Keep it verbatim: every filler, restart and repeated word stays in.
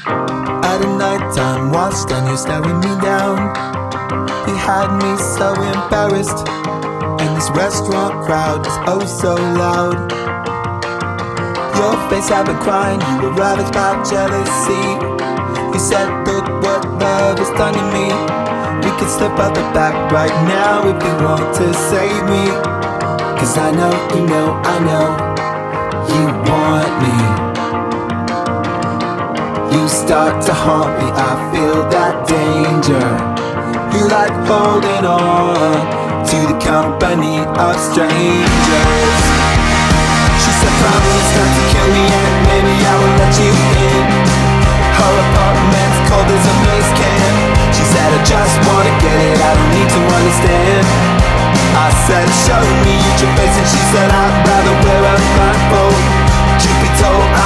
At a nighttime watch, then you're staring me down. You had me so embarrassed, and this restaurant crowd is oh so loud. Your face had been crying, you were ravaged by jealousy. You said, look what love has done to me. We could slip out the back right now if you want to save me. Cause I know, you know, I know you want me. You start to haunt me, I feel that danger. You like holding on to the company of strangers. She said promise not to kill me and maybe I will let you in. Her apartment's cold as a mace can. She said I just wanna get it, I don't need to understand. I said show me your face and she said I'd rather wear a blindfold. Truth be told, I